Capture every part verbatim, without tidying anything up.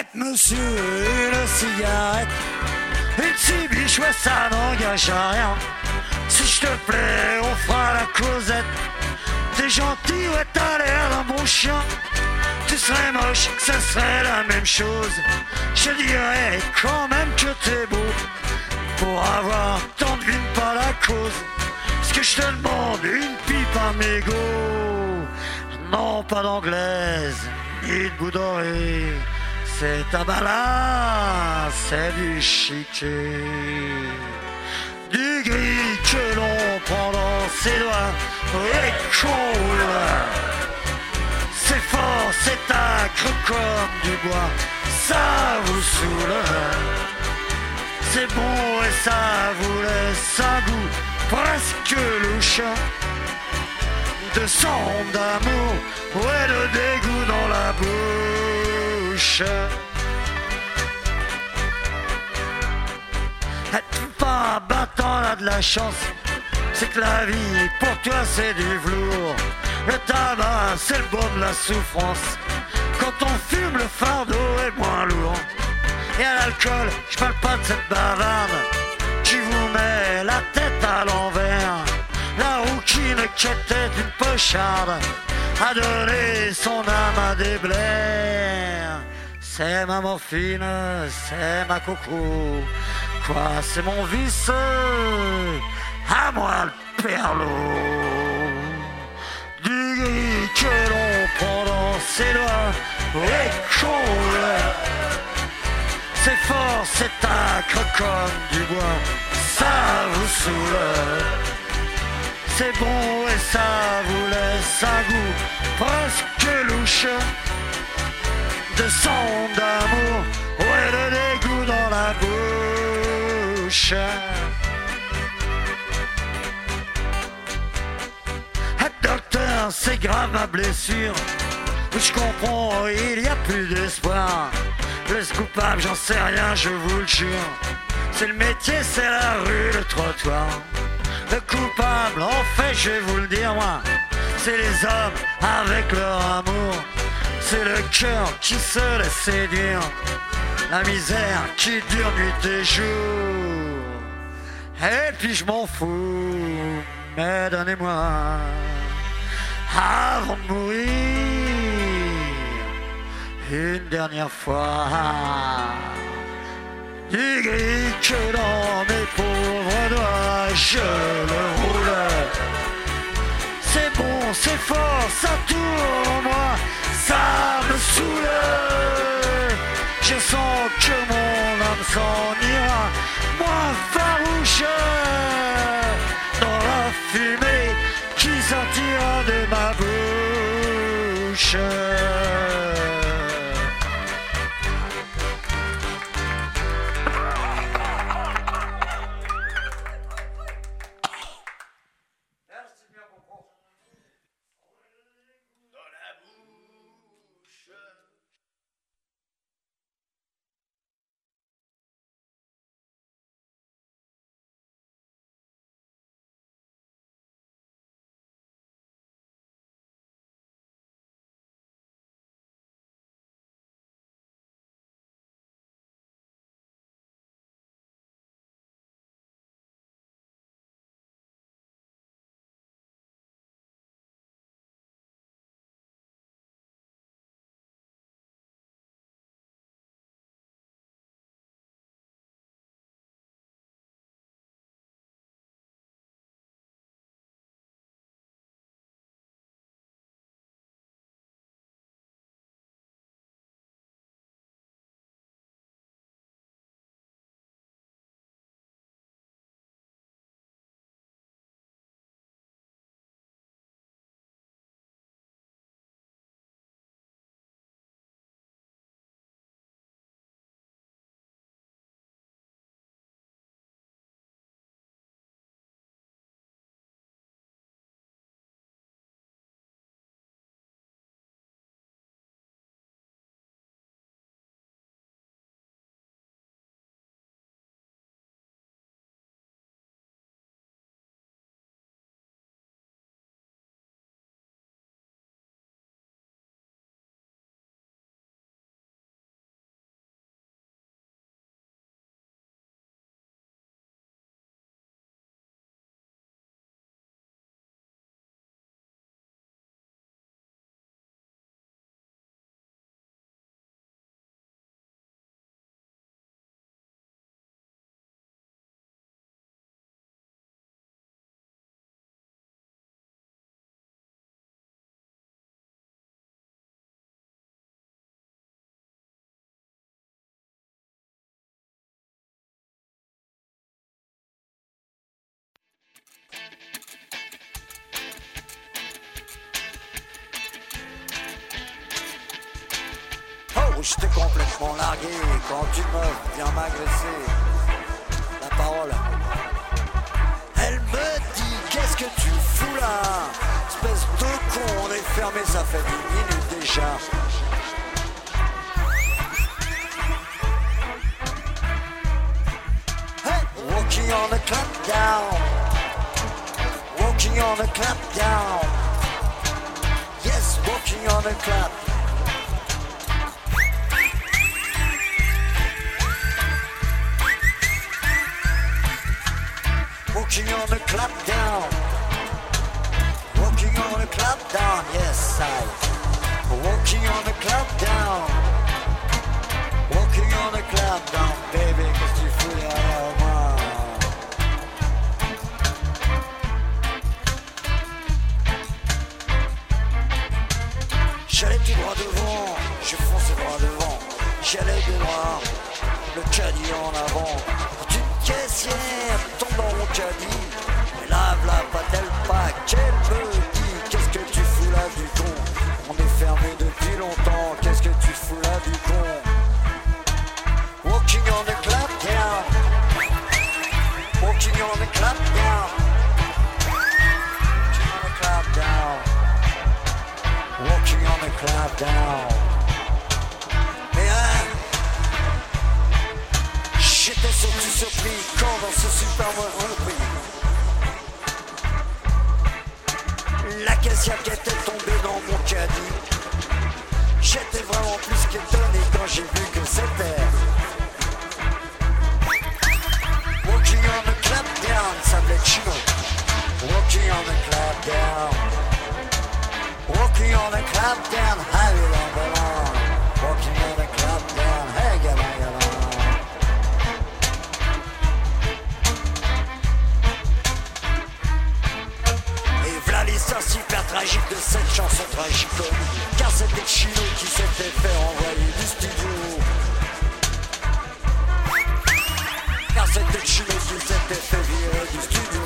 monsieur, une cigarette, une petite biche, ouais, ça n'engage à rien. Si je te plais, on fera la causette. T'es gentil, ouais, t'as l'air d'un bon chien. Tu serais moche, que ça serait la même chose. Je dirais quand même que t'es beau. Pour avoir tant de vignes, pas la cause. Ce que je te demande, une pipe à mégot. Non, pas d'anglaise, ni de bout doré. C'est un balade, c'est du chiquet. Du gris que l'on prend dans ses doigts. Et cool. C'est fort, c'est acre comme du bois. Ça vous saoule. C'est bon et ça vous laisse un goût presque louche. De sang d'amour, ouais, de dégoût dans la bouche. Être pas battant là de la chance, c'est que la vie pour toi c'est du velours. Le tabac c'est le bon de la souffrance. Quand on fume le fardeau est moins lourd. Et à l'alcool, je parle pas de cette bavarde qui vous met la tête à l'envers. La rouquine qui était une pocharde a donné son âme à des blairs. C'est ma morphine, c'est ma coco. Quoi, c'est mon vice, à moi le perlot. Du gris que l'on prend dans ses doigts et cool. C'est fort, c'est acre comme du bois. Ça vous saoule. C'est bon et ça vous laisse un goût presque louche. De sang d'amour, ouais, de dégoût dans la bouche. Docteur, c'est grave ma blessure. Je comprends, il n'y a plus d'espoir. Le coupable, j'en sais rien, je vous le jure. C'est le métier, c'est la rue, le trottoir. Le coupable, en fait, je vais vous le dire, moi, c'est les hommes avec leur amour. C'est le cœur qui se laisse séduire. La misère qui dure nuit et jour. Et puis je m'en fous, mais donnez-moi, avant de mourir, une dernière fois, du gris que dans mes pauvres doigts je le roule. C'est bon, c'est fort, ça tourne en moi, ça me saoule. Je sens que mon âme s'en ira, moins farouche, dans la fumée qui sortira de ma bouche. où je t'ai complètement largué. Quand une meuf vient m'agresser, la parole, elle me dit qu'est-ce que tu fous là? Espèce de con, on est fermé, ça fait dix minutes déjà. Hey, walking on a clap down, walking on a clap down. Yes, walking on a clap. Walking on a clap down. Walking on a clap down. Yes, I. Walking on a clap down. Walking on a clap down, baby. Qu'est-ce que tu fous derrière moi? J'allais tout droit devant, je fonçais droit devant. J'allais de droit, le caddie en avant. Quand une caissière tombe dans mon caddie, mais là, là, pas-t-elle pas qu'elle me dit qu'est-ce que tu fous là du con? On est fermé depuis longtemps, qu'est-ce que tu fous là du con? Walking on the clap down. Walking on the clap down. Walking on the clap down. Walking on the clap down. Mais hein, j'étais surtout surpris quand dans ce supermarché la caissière qui était tombée dans mon caddie. J'étais vraiment plus qu'étonné quand j'ai vu que c'était walking on the clap down, ça s'appelait Chino. Walking on the clap down. Walking on the clap down, how you long belong. Walking on the clap down, hey, get on, get on. Et voilà l'histoire super tragique de cette chanson tragicomique. Car c'était Chino qui s'était fait envoyer du studio. Car c'était Chino qui s'était fait virer du studio.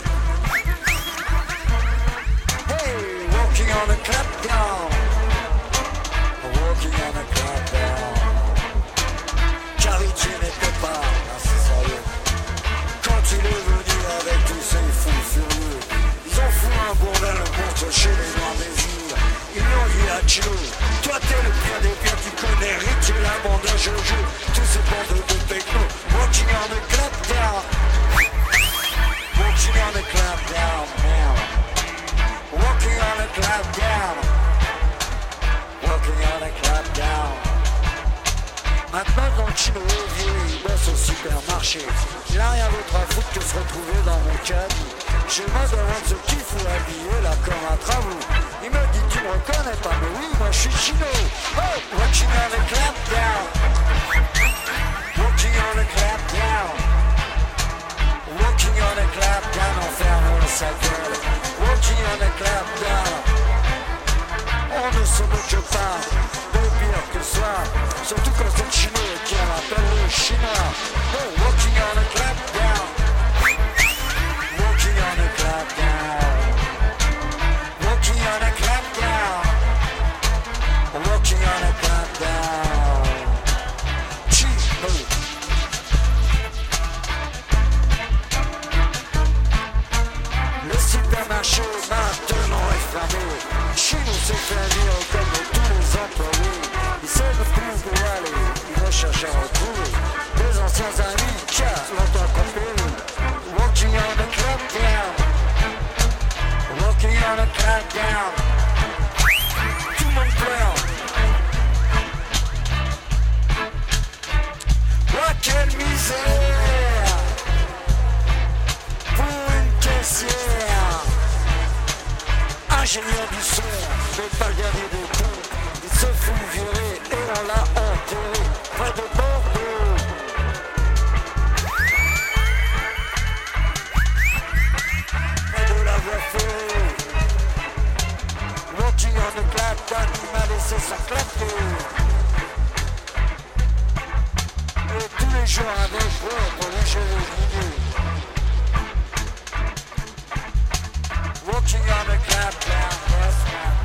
Walking on a clap down. Walking on a clap down. Carity n'était pas assez sérieux quand il est venu avec tous ces fous furieux. Ils ont foutu un bordel contre chez les noirs des îles. Ils lui ont dit à Chino, toi t'es le pire des pires, tu connais Rich et la bande de Jojo, tous ces bandes de techno. Walking on a clap down. Walking on a clap down, man. Walking on a clap down. Walking on a clap down. Maintenant quand Chino est vieux, il bosse au supermarché. Il a rien d'autre à foutre que se retrouver dans mon caddie. Je me demande ce qu'il fout habillé là comme un travaux. Il me dit tu me reconnais pas, mais oui moi je suis Chino. Oh, walking on a clap down. Walking on a clap down. Walking on a clap down, enferme sa gueule. Walking on a clap down. On ne se moque pas de pire que soi, surtout quand c'est Chino qui en appelle le chinois. Oh, walking on a clap down. Walking on a clap down. Walking on a clap down. Walking on a clap down. Chino. Le supermarché maintenant est fermé. Chino s'est fait vivre comme tous les employés. Il sait ne plus où aller, il va chercher à retrouver des anciens amis qui a longtemps compris. Walking on a clap down. Walking on a clap down. Tout le monde pleure. Oh quelle misère pour une caissière. Ingénieur du son, mais pas le dernier des ponts. Il se fout virer et on l'a enterré près de Bordeaux. Près de la voie ferrée. Walking on a clap down, il m'a laissé s'enclapper. Et tous les jours avec moi pour les cheveux mouillés. Walking on a clap down, yes man.